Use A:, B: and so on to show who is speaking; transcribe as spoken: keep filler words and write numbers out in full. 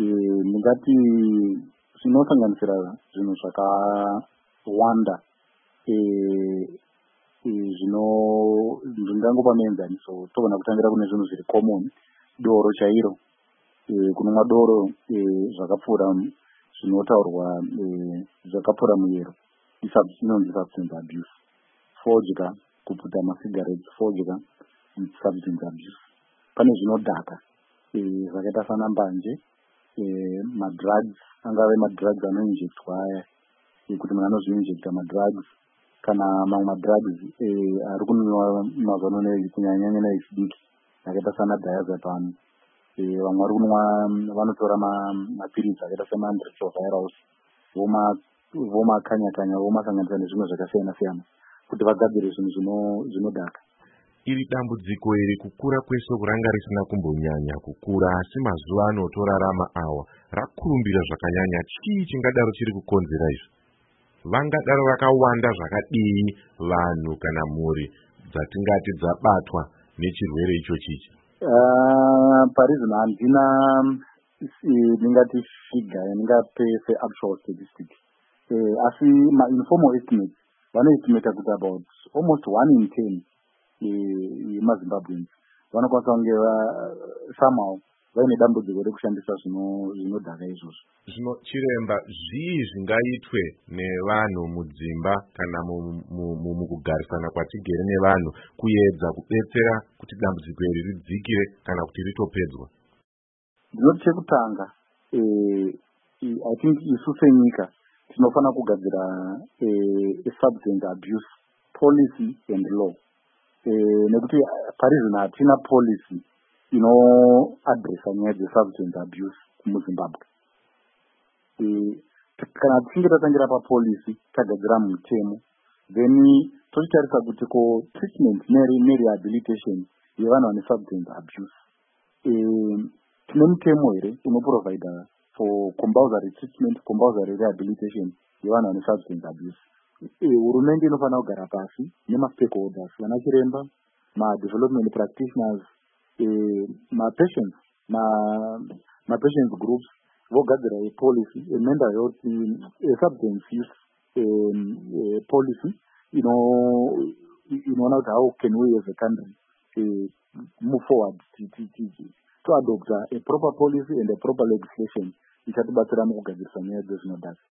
A: ndingati zvinosanganisira zvinhu zvakawanda zvino ndingangopa muenzaniso togona kutangira kune zvinhu zviri common. Doro chairo, kunonwa doro zvakapfuura zvinotaurwa zvakapfuura muyero inonzi substance abuse. Fodya, kuputa masigarettes, fodya substance abuse. Pane zvinodhaka zvakaita sana mbanje, madrugs, angave madrugs anoinjectwa aya kuti munhu anozviinjecta madrugs, kana mamwe madrugs ari kunwiwa mazuva ano kunyanya nevechidiki akaita sana diazepam. Vamwe vari kunwa vanotora mapirisi akaita semanretrovirals vomakanya-kanya vomasanganisa nezvimwe zvakasiyana siyana kuti vagadzire zvinhu zvinodhaka.
B: Iri dambudziko iri kukura kwesoko ranga risina kumbonyanya kukura, asi mazuva ano otorarama awa rakurumbira zvakanyanya. Chii chingadaro chiri kukonzera izvi? Vangadaro vakawanda zvakadii vanhu kana mhuri dzatingati dzabatwa nechirwere icho chichi?
A: Uh, parizvino handina ndingati figure ndingape se-actual statistics. Uh, asi ma-informal estimates vanoestimata kuti about almost one in ten yemazimbabweans vanokwanisa kunge somehow vaine dambudziko rekushandisa zvinodhaka izvozvo.
B: Zvino chiremba, zvii zvingaitwe nevanhu mudzimba kana mukugarisana kwatigere nevanhu kuedza kubetsera kuti dambudziko iri ridzikire kana kuti ritopedzwa?
A: Ndinoti chekutanga, I think isu senyika tinofanira kugadzira substance abuse policy and law. Nekuti parizvino hatina policy inoadresa nyaya dzesubstance abuse muZimbabwe. Kana tichinge tatangira papolicy tagadzira mutemo, then tochitarisa kuti ko treatment nerehabilitation yevanhu vane substance abuse tine mutemo here unoprovide for compulsory treatment, compulsory rehabilitation yevanhu vane substance abuse. Hurumende inofanira kugara pasi nema-stakeholders, vana chiremba, ma-development practitioners, ma-patients, ma-patients groups, vogadzira a policy, a mental health, a substance use um, policy, you know, you know how can we as a country uh, move forward to, to, to, to adopt a proper policy and a proper legislation. Ichatibatsira mukugadzirisa nyaya dzezvinodhaka.